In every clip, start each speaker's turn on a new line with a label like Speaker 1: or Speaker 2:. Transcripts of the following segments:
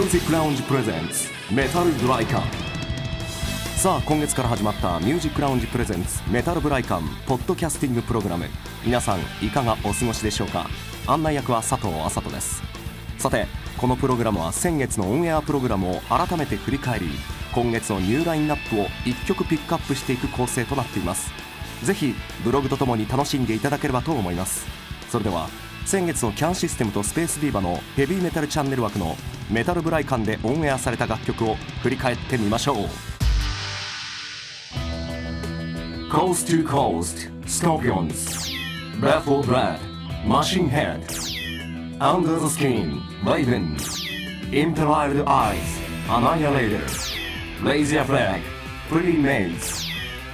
Speaker 1: Music Lounge Presents Metalブライカン。さあ今月から始まったミュージックラウンジプレゼンツメタルブライカンポッドキャスティングプログラム、皆さんいかがお過ごしでしょうか。案内役は佐藤麻人です。さてこのプログラムは先月のオンエアプログラムを改めて振り返り、今月のニューラインナップを1曲ピックアップしていく構成となっています。ぜひブログとともに楽しんでいただければと思います。それでは先月のキャンシステムとスペースディーバのヘビーメタルチャンネル枠のメタルブライカンでオンエアされた楽曲を振り返ってみましょう。Coast to Coast Scorpions Blood for Blood Machine Head Under the Skin Raven Imperial Eyes Annihilator Laser Flag Pretty Maids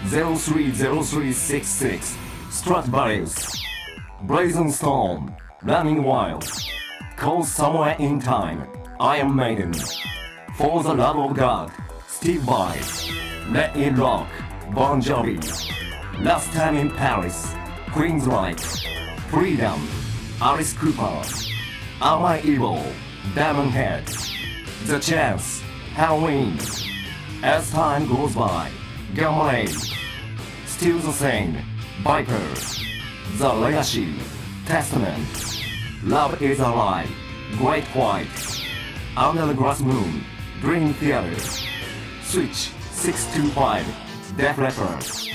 Speaker 1: 030366 Stradivarius Brazen Storm Running Wild Cause Somewhere in Time Iron Maiden For the Love of God Steve Vai Let It Rock Bon Jovi Last Time in Paris Queensryche Freedom Alice Cooper Am I Evil Diamond Head The Chance Halloween As Time Goes By Gamma Ray Still the Same Viper The Legacy Testament Love is Alive Great White Under the Grass Moon Dream Theater Switch 625 Def Leppard。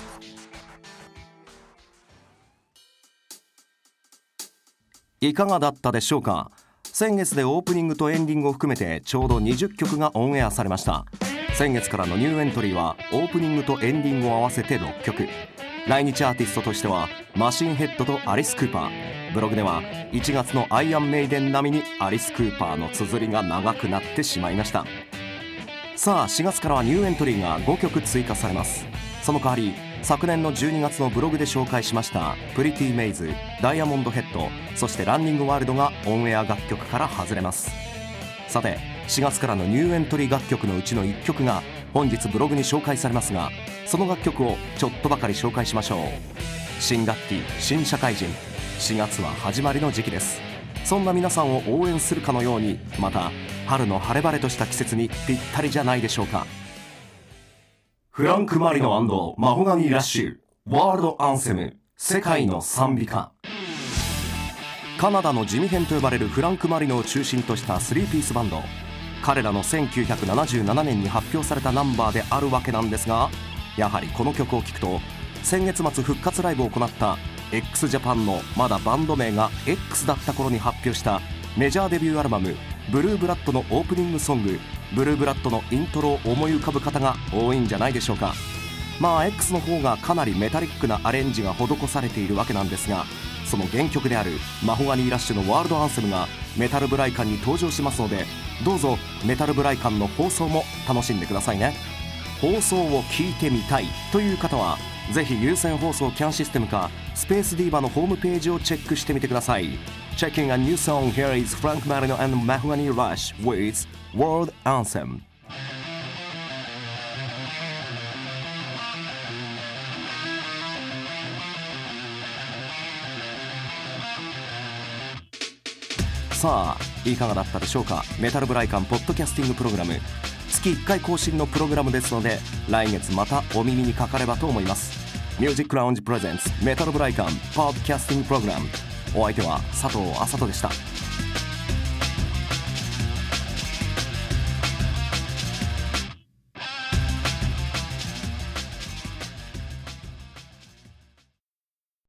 Speaker 1: いかがだったでしょうか。先月でオープニングとエンディングを含めてちょうど20曲がオンエアされました。先月からのニューエントリーはオープニングとエンディングを合わせて6曲。来日アーティストとしてはマシンヘッドとアリス・クーパー。ブログでは1月のアイアンメイデン並みにアリス・クーパーの綴りが長くなってしまいました。さあ4月からはニューエントリーが5曲追加されます。その代わり昨年の12月のブログで紹介しましたプリティメイズ、ダイヤモンドヘッド、そしてランニングワールドがオンエア楽曲から外れます。さて4月からのニューエントリー楽曲のうちの1曲が本日ブログに紹介されますが、その楽曲をちょっとばかり紹介しましょう。新学期新社会人、4月は始まりの時期です。そんな皆さんを応援するかのように、また春の晴れ晴れとした季節にぴったりじゃないでしょうか。フランク・マリノ&マホガニー・ラッシュワールドアンセム世界の賛美歌。カナダの地味編と呼ばれるフランク・マリノを中心とした3ピースバンド。彼らの1977年に発表されたナンバーであるわけなんですが、やはりこの曲を聴くと先月末復活ライブを行った x ジャパンのまだバンド名が X だった頃に発表したメジャーデビューアルバムブルーブラッドのオープニングソングブルーブラッドのイントロを思い浮かぶ方が多いんじゃないでしょうか。まあ X の方がかなりメタリックなアレンジが施されているわけなんですが、その原曲であるマホガニー・ラッシュのワールドアンセムがメタルブライカンに登場しますので、どうぞメタルブライカンの放送も楽しんでくださいね。放送を聞いてみたいという方はぜひ有線放送キャンシステムかスペースディーバのホームページをチェックしてみてください。 Checking a new song, here is Frank Marino and Mahogany Rush with World Anthem。さあいかがだったでしょうか。メタルブライカンポッドキャスティングプログラム、月1回更新のプログラムですので、来月またお耳にかかればと思います。ミュージックラウンジプレゼンツメタルブライカンポッドキャスティングプログラム、お相手は佐藤麻人でした。